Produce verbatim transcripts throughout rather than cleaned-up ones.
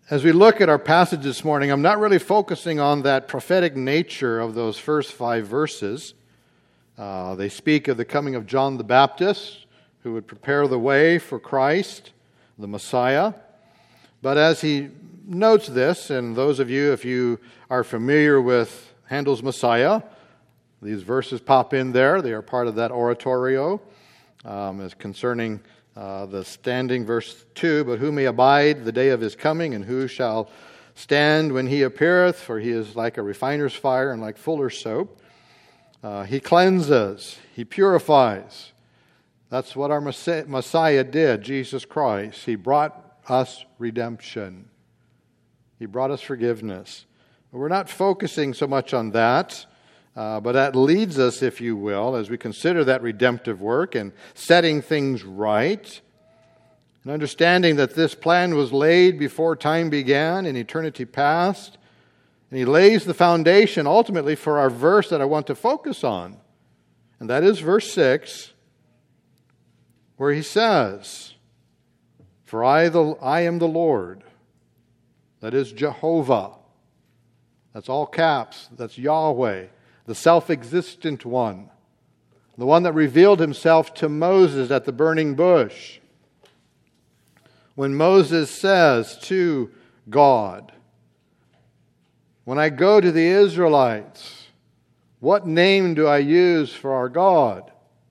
As we look at our passage this morning, I'm not really focusing on that prophetic nature of those first five verses. Uh, they speak of the coming of John the Baptist, who would prepare the way for Christ, the Messiah. But as he notes this, and those of you, if you are familiar with Handel's Messiah, these verses pop in there. They are part of that oratorio. Um, as concerning uh, the standing, verse two, but who may abide the day of his coming, and who shall stand when he appeareth? For he is like a refiner's fire and like fuller's soap. Uh, he cleanses, he purifies. That's what our Messiah did, Jesus Christ. He brought us redemption. He brought us forgiveness. We're not focusing so much on that. Uh, but that leads us, if you will, as we consider that redemptive work and setting things right, and understanding that this plan was laid before time began in eternity past, and he lays the foundation ultimately for our verse that I want to focus on, and that is verse six, where he says, "For I, the, I am the Lord," that is Jehovah, that's all caps, that's Yahweh, the self-existent one, the one that revealed himself to Moses at the burning bush. When Moses says to God, "When I go to the Israelites, what name do I use for our God?"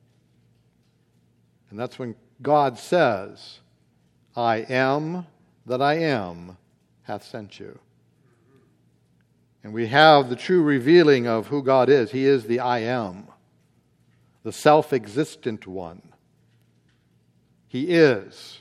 And that's when God says, "I am that I am hath sent you." And we have the true revealing of who God is. He is the I am, the self-existent one. He is.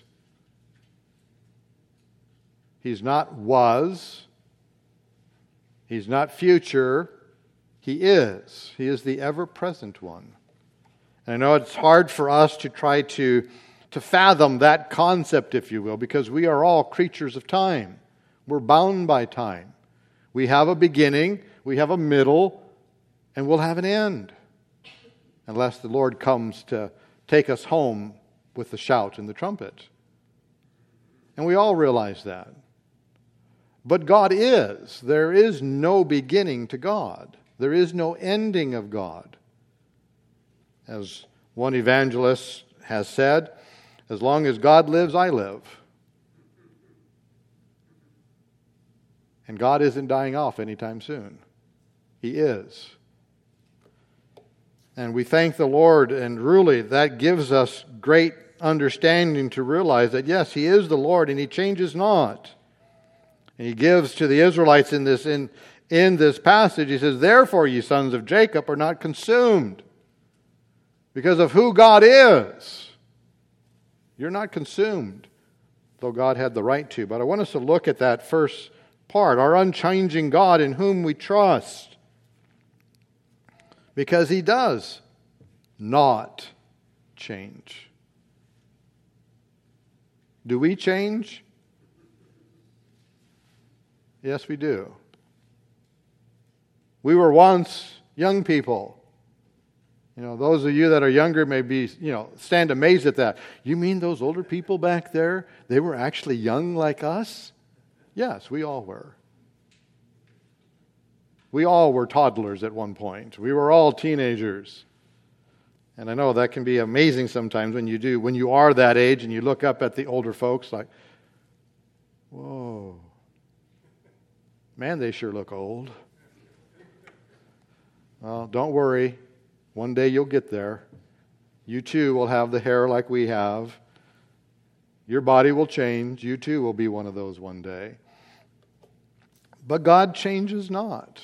He's not was. He's not future. He is. He is the ever-present one. And I know it's hard for us to try to, to fathom that concept, if you will, because we are all creatures of time. We're bound by time. We have a beginning, we have a middle, and we'll have an end. Unless the Lord comes to take us home with the shout and the trumpet. And we all realize that. But God is. There is no beginning to God. There is no ending of God. As one evangelist has said, as long as God lives, I live. And God isn't dying off anytime soon. He is. And we thank the Lord, and really that gives us great understanding to realize that yes, He is the Lord and He changes not. And He gives to the Israelites in this, in, in this passage, He says, "Therefore, ye sons of Jacob are not consumed." Because of who God is. You're not consumed, though God had the right to. But I want us to look at that first part, our unchanging God in whom we trust. Because He does not change. Do we change? Yes, we do. We were once young people. You know, those of you that are younger may be, you know, stand amazed at that. You mean those older people back there, they were actually young like us? Yes, we all were. We all were toddlers at one point. We were all teenagers. And I know that can be amazing sometimes when you do, when you are that age and you look up at the older folks like, whoa, man, they sure look old. Well, don't worry. One day you'll get there. You too will have the hair like we have. Your body will change. You too will be one of those one day. But God changes not.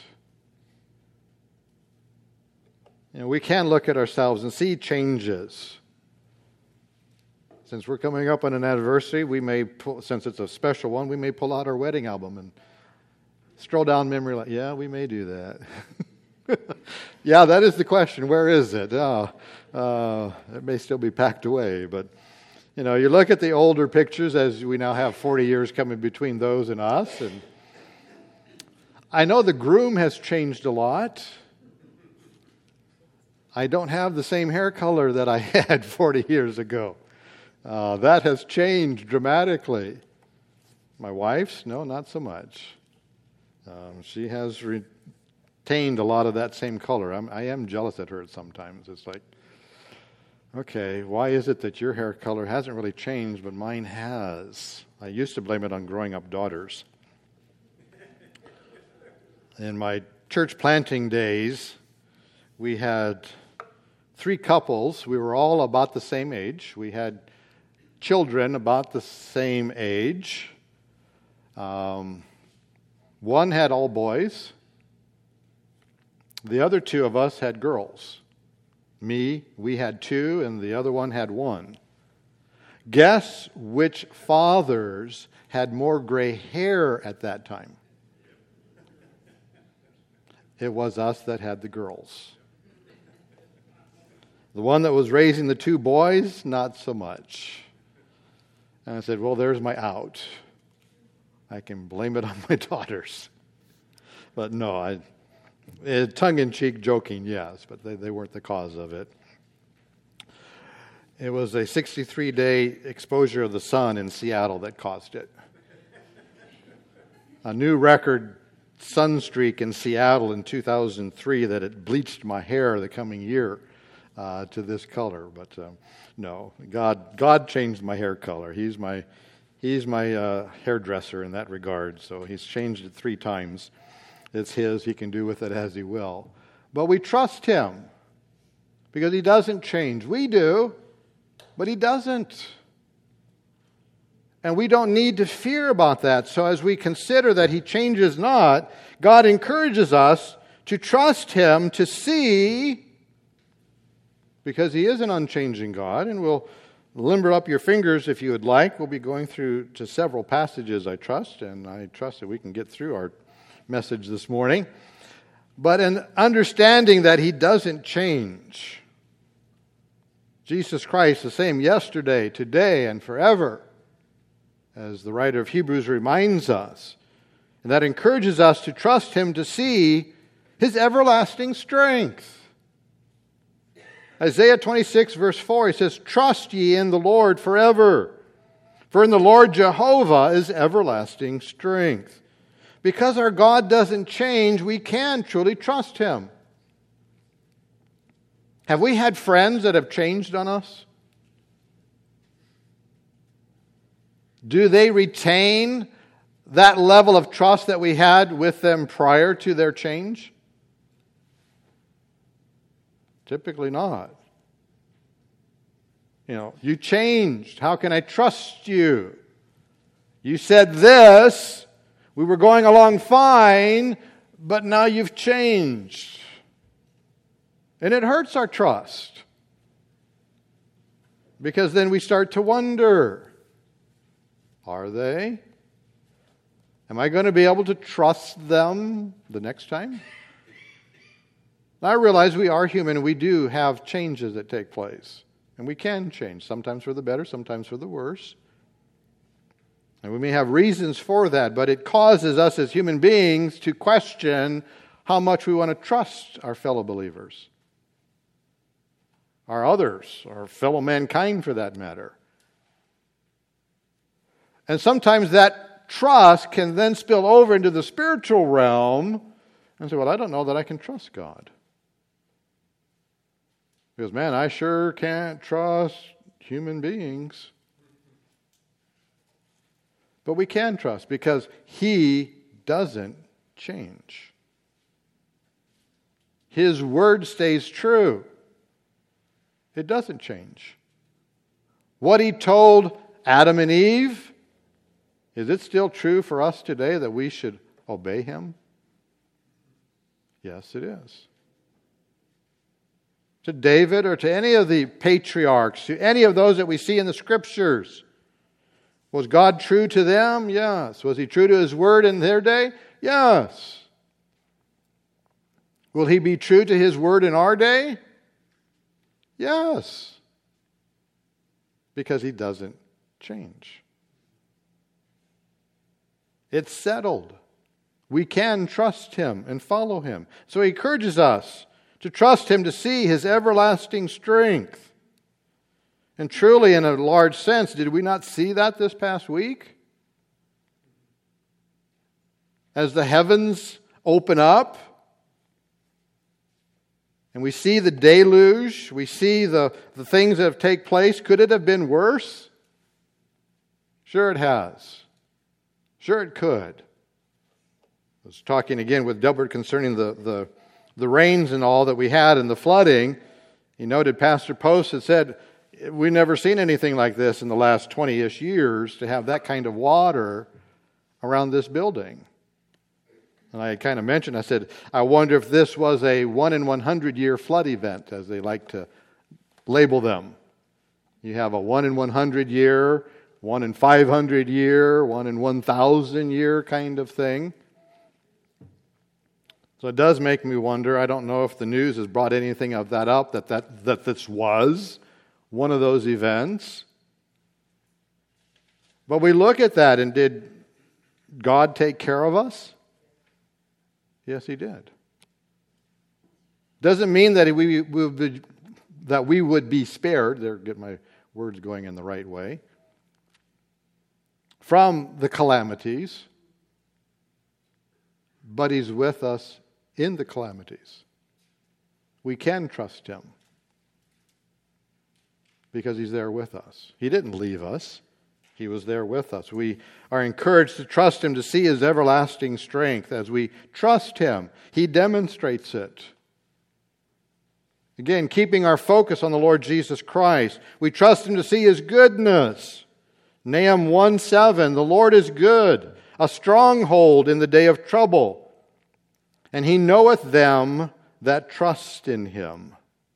You know, we can look at ourselves and see changes. Since we're coming up on an anniversary, we may, pull, since it's a special one, we may pull out our wedding album and stroll down memory lane. Yeah, we may do that. Yeah, that is the question. Where is it? Oh, uh, it may still be packed away, but you know, you look at the older pictures as we now have forty years coming between those and us, and I know the groom has changed a lot. I don't have the same hair color that I had forty years ago. Uh, that has changed dramatically. My wife's? No, not so much. Um, she has retained a lot of that same color. I'm, I am jealous at her sometimes. It's like, okay, why is it that your hair color hasn't really changed, but mine has? I used to blame it on growing up daughters. In my church planting days, we had three couples. We were all about the same age. We had children about the same age. Um, one had all boys. The other two of us had girls. Me, we had two, and the other one had one. Guess which fathers had more gray hair at that time? It was us that had the girls. The one that was raising the two boys, not so much. And I said, well, there's my out. I can blame it on my daughters. But no, I, eh, tongue-in-cheek joking, yes, but they, they weren't the cause of it. It was a sixty-three day exposure of the sun in Seattle that caused it. A new record sun streak in Seattle in two thousand three that it bleached my hair the coming year uh, to this color. But um, no, God God changed my hair color. He's my He's my uh, hairdresser in that regard, so he's changed it three times. It's his. He can do with it as he will. But we trust him because he doesn't change. We do, but he doesn't. And we don't need to fear about that. So as we consider that he changes not, God encourages us to trust him to see, because he is an unchanging God, and we'll limber up your fingers if you would like. We'll be going through to several passages, I trust, and I trust that we can get through our message this morning. But in understanding that he doesn't change, Jesus Christ the same yesterday, today, and forever, as the writer of Hebrews reminds us, and that encourages us to trust him to see his everlasting strength. Isaiah twenty-six, verse four, he says, trust ye in the Lord forever, for in the Lord Jehovah is everlasting strength. Because our God doesn't change, we can truly trust him. Have we had friends that have changed on us? Do they retain that level of trust that we had with them prior to their change? Typically not. You know, you changed. How can I trust you? You said this. We were going along fine, but now you've changed. And it hurts our trust. Because then we start to wonder, are they? Am I going to be able to trust them the next time? I realize we are human and we do have changes that take place. And we can change, sometimes for the better, sometimes for the worse. And we may have reasons for that, but it causes us as human beings to question how much we want to trust our fellow believers, our others, our fellow mankind for that matter. And sometimes that trust can then spill over into the spiritual realm and say, well, I don't know that I can trust God. Because, man, I sure can't trust human beings. But we can trust because he doesn't change. His word stays true. It doesn't change. What he told Adam and Eve, is it still true for us today that we should obey him? Yes, it is. To David or to any of the patriarchs, to any of those that we see in the Scriptures, was God true to them? Yes. Was he true to his word in their day? Yes. Will he be true to his word in our day? Yes. Because he doesn't change. It's settled. We can trust him and follow him. So he encourages us to trust him to see his everlasting strength. And truly, in a large sense, did we not see that this past week? as the heavens open up and we see the deluge, we see the, the things that have taken place, could it have been worse? Sure it has. Sure it could. I was talking again with Delbert concerning the, the, the rains and all that we had and the flooding. He noted Pastor Post had said, we've never seen anything like this in the last twenty-ish years to have that kind of water around this building. And I kind of mentioned, I said, I wonder if this was a one in one hundred year flood event, as they like to label them. You have a one in one hundred year, one in five hundred year, one in one thousand year kind of thing. So it does make me wonder. I don't know if the news has brought anything of that up, that, that, that this was one of those events. But we look at that, and did God take care of us? Yes, He did. Doesn't mean that we, we would be, that we would be spared. There, get my words going in the right way. From the calamities, but He's with us in the calamities. We can trust Him because He's there with us. He didn't leave us. He was there with us. We are encouraged to trust Him, to see His everlasting strength. As we trust Him, He demonstrates it. Again, keeping our focus on the Lord Jesus Christ. We trust Him to see His goodness. Nahum one seven, the Lord is good, a stronghold in the day of trouble, and He knoweth them that trust in Him.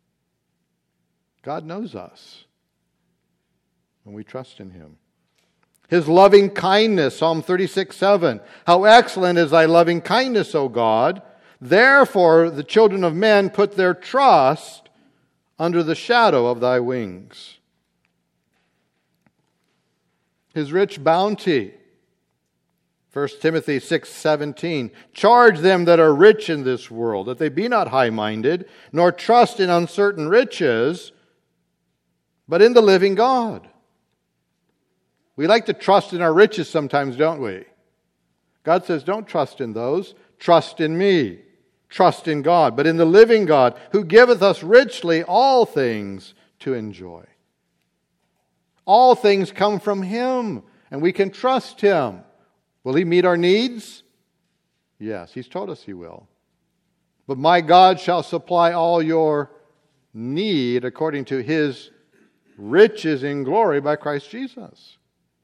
God knows us, and we trust in Him. His loving kindness, Psalm thirty-six seven. How excellent is thy loving kindness, O God. Therefore the children of men put their trust under the shadow of thy wings. His rich bounty, First Timothy six seventeen. Charge them that are rich in this world, that they be not high-minded, nor trust in uncertain riches, but in the living God. We like to trust in our riches sometimes, don't we? God says, don't trust in those. Trust in me. Trust in God. But in the living God, who giveth us richly all things to enjoy. All things come from Him, and we can trust Him. Will He meet our needs? Yes, He's told us He will. But my God shall supply all your need according to His riches in glory by Christ Jesus.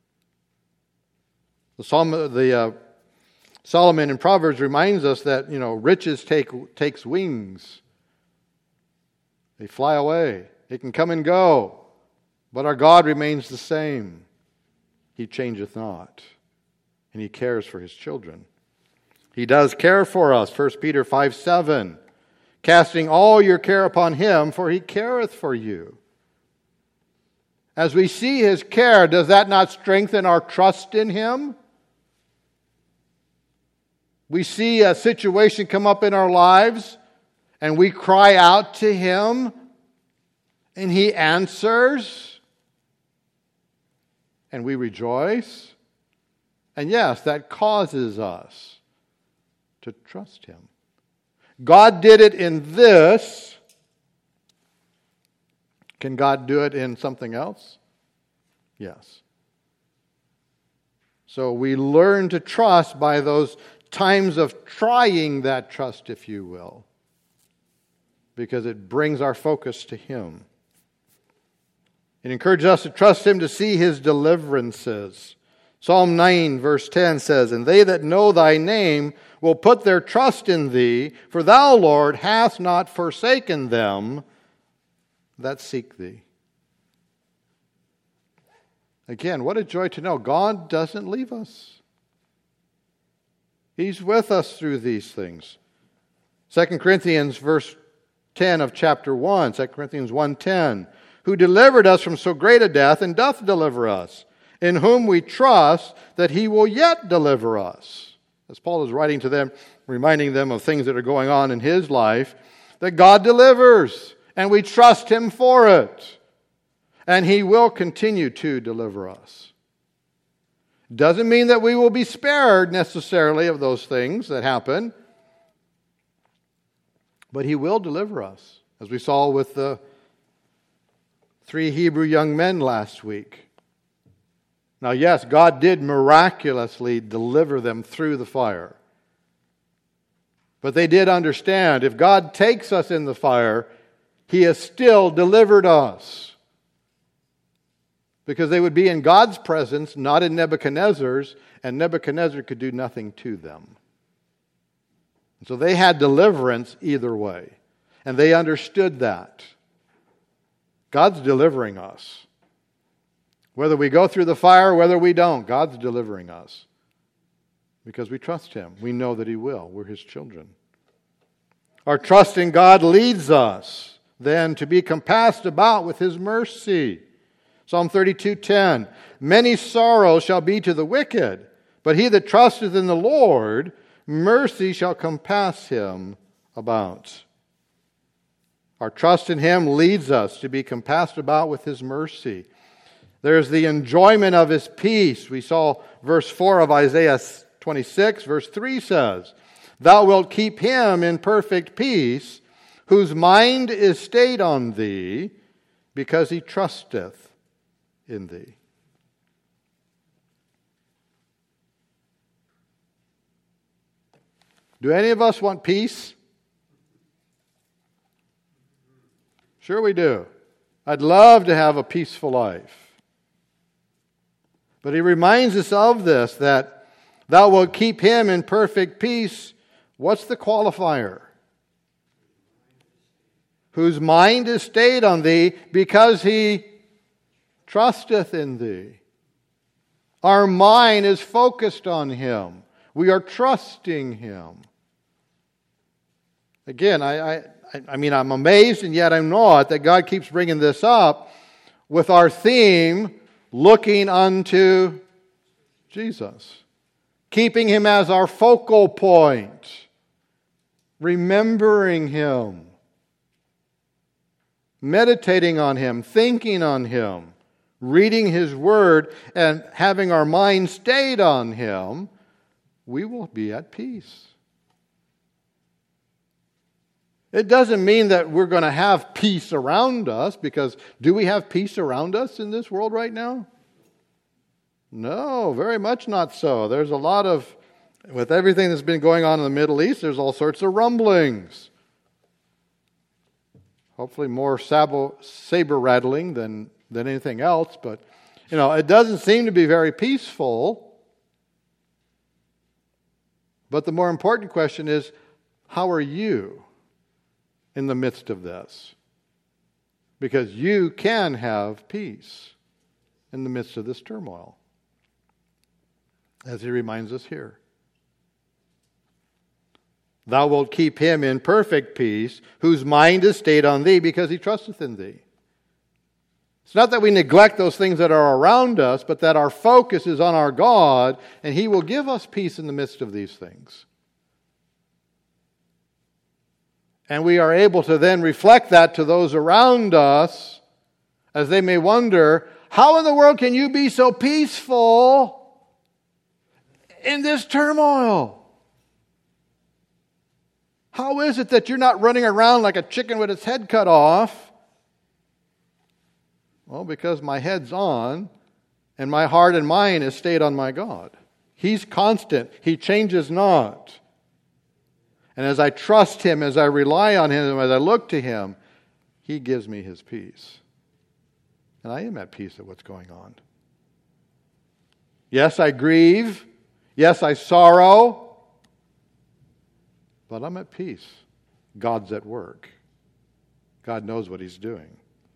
The Psalm, the uh, Solomon in Proverbs reminds us that, you know, riches take takes wings. They fly away. They can come and go, but our God remains the same. He changeth not, and He cares for His children. He does care for us. First Peter five seven, casting all your care upon Him, for He careth for you. As we see His care, does that not strengthen our trust in Him? We see a situation come up in our lives, and we cry out to Him, and He answers, and we rejoice. And yes, that causes us to trust Him. God did it in this. Can God do it in something else? Yes. So we learn to trust by those times of trying that trust, if you will, because it brings our focus to Him. It encourages us to trust Him to see His deliverances. Psalm nine verse ten says, and they that know thy name will put their trust in thee, for thou, Lord, hast not forsaken them that seek thee. Again, what a joy to know God doesn't leave us. He's with us through these things. Second Corinthians verse ten of chapter one, Second Corinthians one ten, who delivered us from so great a death and doth deliver us, in whom we trust that He will yet deliver us. As Paul is writing to them, reminding them of things that are going on in his life, that God delivers, and we trust Him for it. And He will continue to deliver us. Doesn't mean that we will be spared necessarily of those things that happen, but He will deliver us, as we saw with the three Hebrew young men last week. Now, yes, God did miraculously deliver them through the fire. But they did understand, if God takes us in the fire, He has still delivered us. Because they would be in God's presence, not in Nebuchadnezzar's, and Nebuchadnezzar could do nothing to them. So they had deliverance either way. And they understood that. God's delivering us. Whether we go through the fire, whether we don't, God's delivering us. Because we trust Him. We know that He will. We're His children. Our trust in God leads us then to be compassed about with His mercy. Psalm thirty-two ten, many sorrows shall be to the wicked, but he that trusteth in the Lord, mercy shall compass him about. Our trust in Him leads us to be compassed about with His mercy. There's the enjoyment of His peace. We saw verse four of Isaiah twenty-six. Verse three says, Thou wilt keep him in perfect peace, whose mind is stayed on Thee, because he trusteth in Thee. Do any of us want peace? Sure we do. I'd love to have a peaceful life. But He reminds us of this, that Thou wilt keep him in perfect peace. What's the qualifier? Whose mind is stayed on Thee, because he trusteth in Thee. Our mind is focused on Him. We are trusting Him. Again, I, I, I mean, I'm amazed, and yet I'm not, that God keeps bringing this up with our theme, looking unto Jesus. Keeping Him as our focal point. Remembering Him. Meditating on Him. Thinking on Him. Reading His Word and having our mind stayed on Him, we will be at peace. It doesn't mean that we're going to have peace around us, because do we have peace around us in this world right now? No, very much not so. There's a lot of, with everything that's been going on in the Middle East, there's all sorts of rumblings. Hopefully more saber rattling than, than anything else, but you know, it doesn't seem to be very peaceful. But the more important question is, how are you in the midst of this? Because you can have peace in the midst of this turmoil, as He reminds us here. Thou wilt keep him in perfect peace, whose mind is stayed on Thee, because he trusteth in Thee. It's not that we neglect those things that are around us, but that our focus is on our God, and He will give us peace in the midst of these things. And we are able to then reflect that to those around us, as they may wonder, how in the world can you be so peaceful in this turmoil? How is it that you're not running around like a chicken with its head cut off? Well, because my head's on, and my heart and mind is stayed on my God. He's constant. He changes not. And as I trust Him, as I rely on Him, as I look to Him, He gives me His peace. And I am at peace at what's going on. Yes, I grieve. Yes, I sorrow. But I'm at peace. God's at work. God knows what He's doing.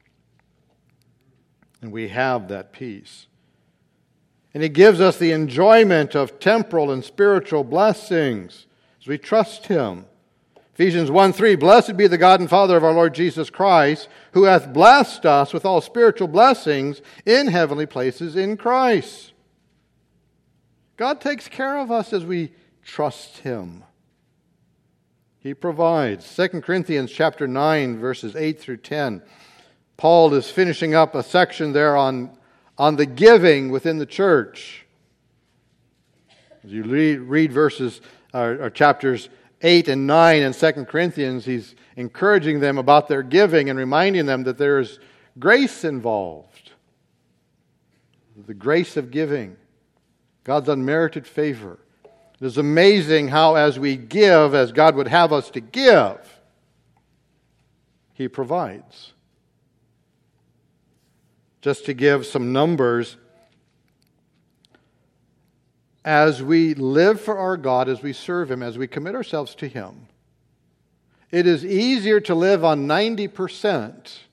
And we have that peace. And He gives us the enjoyment of temporal and spiritual blessings as we trust Him. Ephesians one three, Blessed be the God and Father of our Lord Jesus Christ, who hath blessed us with all spiritual blessings in heavenly places in Christ. God takes care of us as we trust Him. He provides. Second Corinthians chapter nine, verses eight through ten. Paul is finishing up a section there on, on the giving within the church. As you read, read verses or, or chapters eight and nine in Second Corinthians, he's encouraging them about their giving and reminding them that there is grace involved. The grace of giving. God's unmerited favor. It is amazing how as we give, as God would have us to give, He provides. Just to give some numbers, as we live for our God, as we serve Him, as we commit ourselves to Him, it is easier to live on ninety percent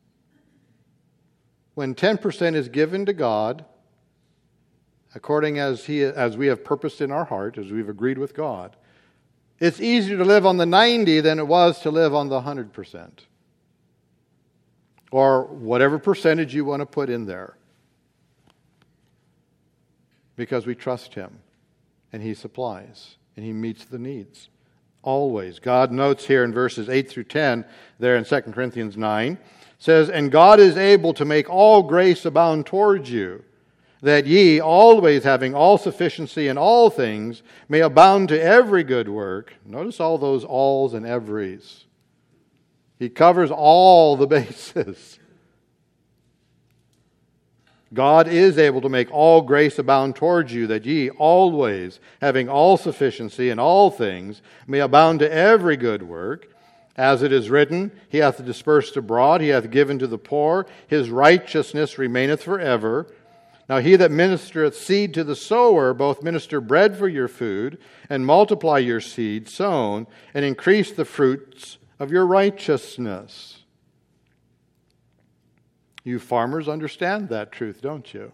when ten percent is given to God, according as He as we have purposed in our heart, as we've agreed with God. It's easier to live on the ninety than it was to live on the one hundred percent. Or whatever percentage you want to put in there. Because we trust Him, and He supplies, and He meets the needs. Always. God notes here in verses eight through ten, there in Second Corinthians nine, says, "And God is able to make all grace abound towards you, that ye, always having all sufficiency in all things, may abound to every good work." Notice all those alls and everys. He covers all the bases. God is able to make all grace abound towards you, that ye always, having all sufficiency in all things, may abound to every good work. As it is written, He hath dispersed abroad, He hath given to the poor, His righteousness remaineth forever. Now he that ministereth seed to the sower, both minister bread for your food, and multiply your seed sown, and increase the fruits of your righteousness. You farmers understand that truth, don't you?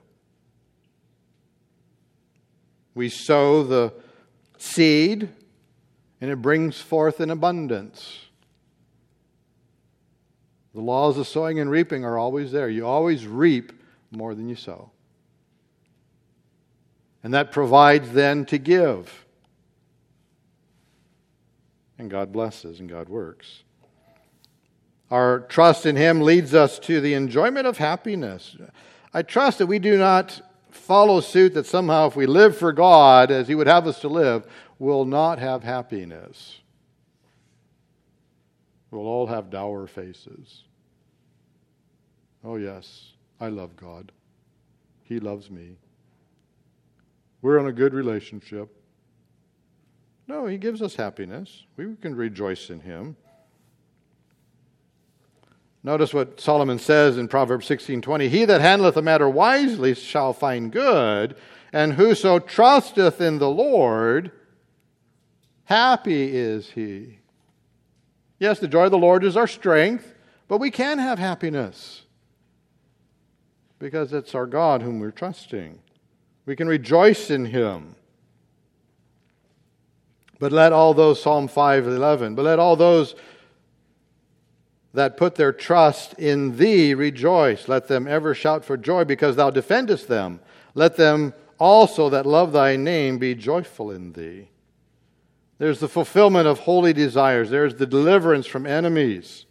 We sow the seed, and it brings forth in abundance. The laws of sowing and reaping are always there. You always reap more than you sow. And that provides then to give. And God blesses and God works. Our trust in Him leads us to the enjoyment of happiness. I trust that we do not follow suit that somehow if we live for God as He would have us to live, we'll not have happiness. We'll all have dour faces. Oh yes, I love God. He loves me. We're in a good relationship. No, He gives us happiness. We can rejoice in Him. Notice what Solomon says in Proverbs sixteen twenty. He that handleth a matter wisely shall find good, and whoso trusteth in the Lord, happy is he. Yes, the joy of the Lord is our strength, but we can have happiness because it's our God whom we're trusting. We can rejoice in Him. But let all those, Psalm five eleven, but let all those that put their trust in Thee rejoice. Let them ever shout for joy because Thou defendest them. Let them also that love Thy name be joyful in Thee. There's the fulfillment of holy desires. There's the deliverance from enemies.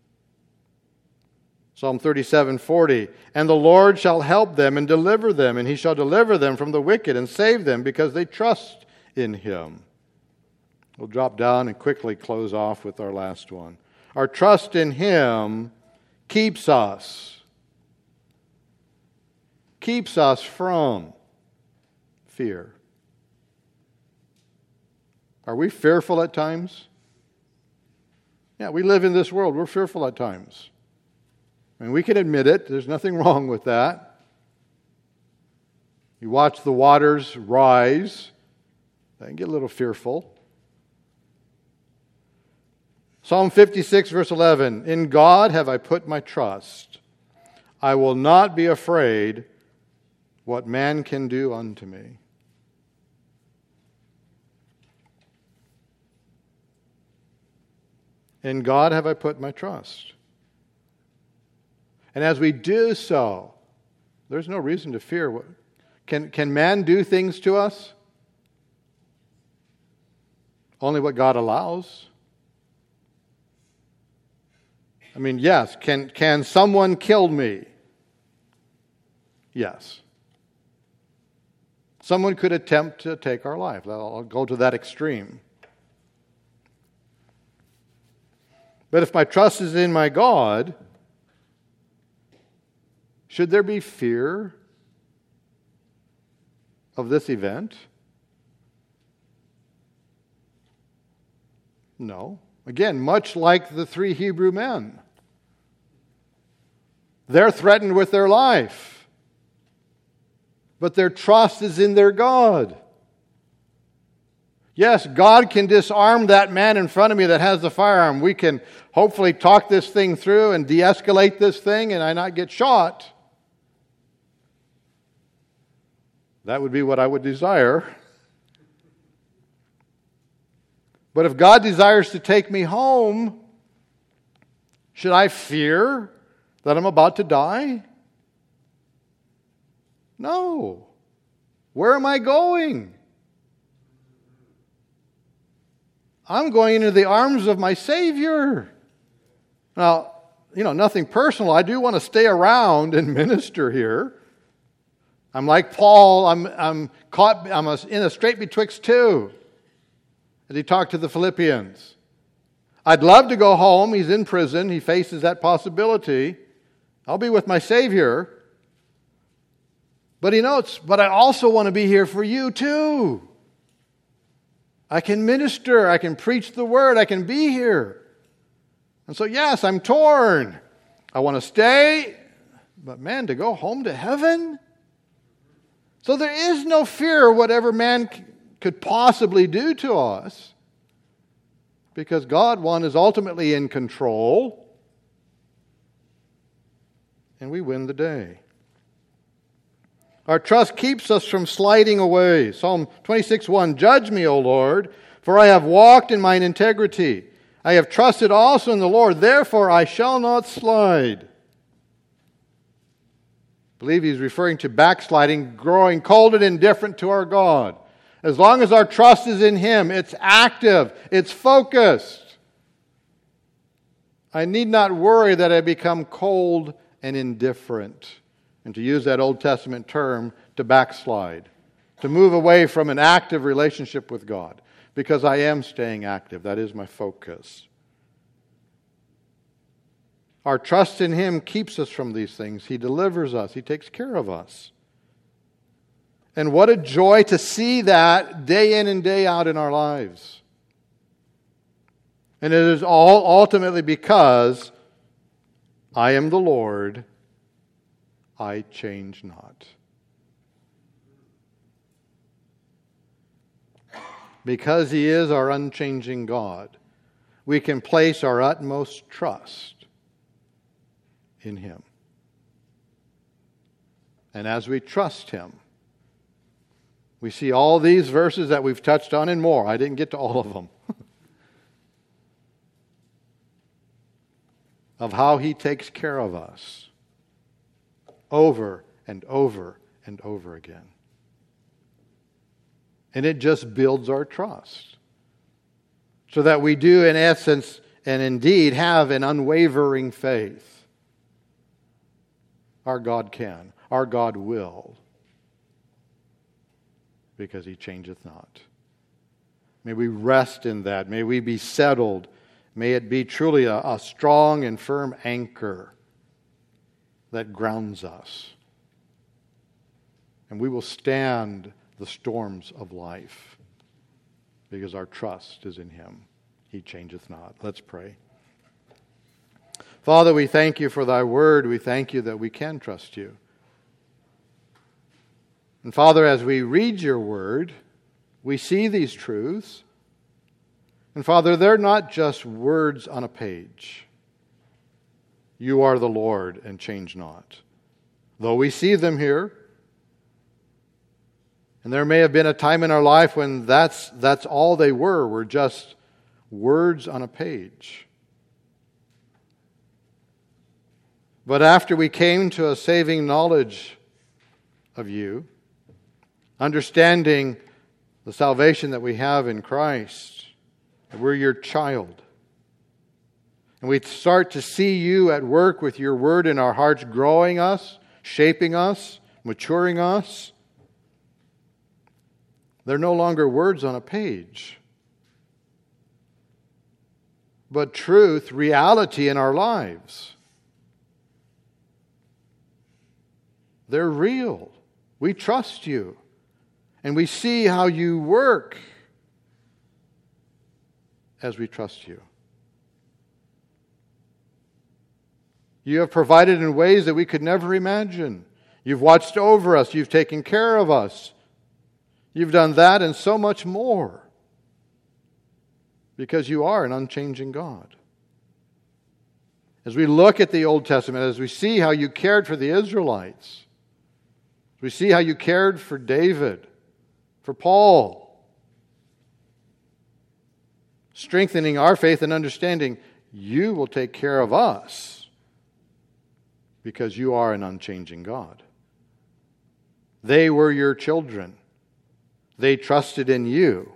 Psalm thirty-seven forty, and the Lord shall help them and deliver them, and He shall deliver them from the wicked and save them because they trust in Him. We'll drop down and quickly close off with our last one. Our trust in Him keeps us, keeps us from fear. Are we fearful at times? Yeah, we live in this world. We're fearful at times. I mean, we can admit it. There's nothing wrong with that. You watch the waters rise. They can get a little fearful. Psalm fifty-six, verse eleven. In God have I put my trust. I will not be afraid what man can do unto me. In God have I put my trust. And as we do so, there's no reason to fear. Can, can man do things to us? Only what God allows. I mean, yes, can, can someone kill me? Yes. someone could attempt to take our life. I'll go to that extreme. But if my trust is in my God, should there be fear of this event? No. Again, much like the three Hebrew men. They're threatened with their life, but their trust is in their God. Yes, God can disarm that man in front of me that has the firearm. We can hopefully talk this thing through and de-escalate this thing and I not get shot. That would be what I would desire. But if God desires to take me home, should I fear that I'm about to die? No. Where am I going? I'm going into the arms of my Savior. Now, you know, nothing personal. I do want to stay around and minister here. I'm like Paul. I'm I'm caught. I'm in a strait betwixt two. As he talked to the Philippians, I'd love to go home. He's in prison. He faces that possibility. I'll be with my Savior. But he notes, but I also want to be here for you too. I can minister. I can preach the word. I can be here. And so, yes, I'm torn. I want to stay, but man, to go home to heaven? So there is no fear of whatever man could possibly do to us, because God, one, is ultimately in control, and we win the day. Our trust keeps us from sliding away. Psalm twenty-six one, Judge me, O Lord, for I have walked in mine integrity. I have trusted also in the Lord, therefore I shall not slide. I believe he's referring to backsliding, growing cold and indifferent to our God. As long as our trust is in Him, it's active, it's focused. I need not worry that I become cold and indifferent. And to use that Old Testament term, to backslide. To move away from an active relationship with God. Because I am staying active. That is my focus. Our trust in Him keeps us from these things. He delivers us. He takes care of us. And what a joy to see that day in and day out in our lives. And it is all ultimately because I am the Lord, I change not. Because He is our unchanging God, we can place our utmost trust in Him. And as we trust Him, we see all these verses that we've touched on and more. I didn't get to all of them. Of how He takes care of us over and over and over again. And it just builds our trust. So that we do, in essence and indeed, have an unwavering faith. Our God can. Our God will. Because He changeth not. May we rest in that. May we be settled. May it be truly a, a strong and firm anchor that grounds us. And we will stand the storms of life because our trust is in Him. He changeth not. Let's pray. Father, we thank You for Thy word. We thank You that we can trust You. And Father, as we read Your word, we see these truths. And Father, they're not just words on a page. You are the Lord and change not. Though we see them here, and there may have been a time in our life when that's, that's all they were, were just words on a page. But after we came to a saving knowledge of You, understanding the salvation that we have in Christ, that we're Your child, and we start to see You at work with Your word in our hearts, growing us, shaping us, maturing us, They're no longer words on a page, but truth, reality in our lives. They're real. We trust you. And we see how you work as we trust you. You have provided in ways that we could never imagine. You've watched over us. You've taken care of us. You've done that and so much more. Because you are an unchanging God. As we look at the Old Testament, as we see how you cared for the Israelites, as we see how you cared for David, for Paul, strengthening our faith and understanding you will take care of us because you are an unchanging God. They were your children. They trusted in you.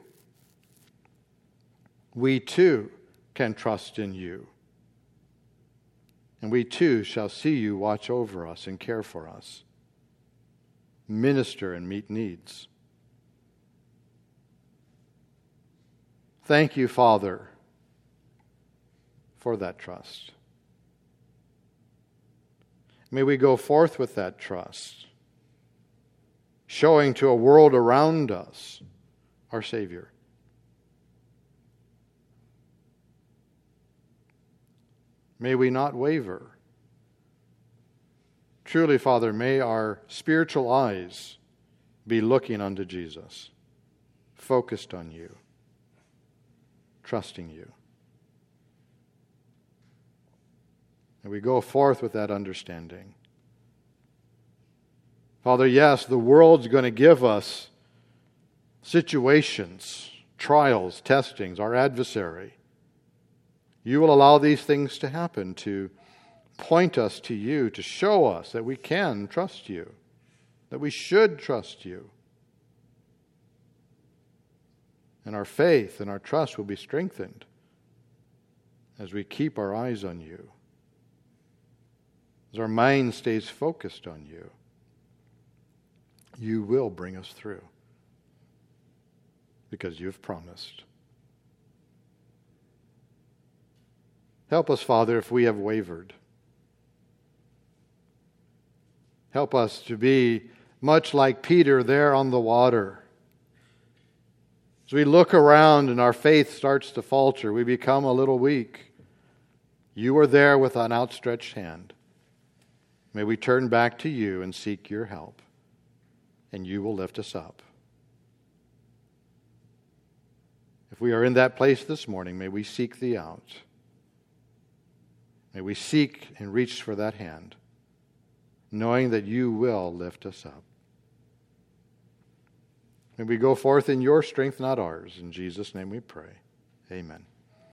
We too can trust in you. And we too shall see you watch over us and care for us, minister and meet needs. Thank you, Father, for that trust. May we go forth with that trust, showing to a world around us our Savior. May we not waver. Truly, Father, may our spiritual eyes be looking unto Jesus, focused on you, trusting you. And we go forth with that understanding. Father, yes, the world's going to give us situations, trials, testings, our adversary. You will allow these things to happen to point us to you, to show us that we can trust you, that we should trust you. And our faith and our trust will be strengthened as we keep our eyes on you, as our mind stays focused on you. You will bring us through because you have promised. Help us, Father, if we have wavered. Help us to be much like Peter there on the water. As we look around and our faith starts to falter, we become a little weak. You are there with an outstretched hand. May we turn back to you and seek your help, and you will lift us up. If we are in that place this morning, may we seek thee out. May we seek and reach for that hand, knowing that you will lift us up. May we go forth in your strength, not ours. In Jesus' name we pray. Amen.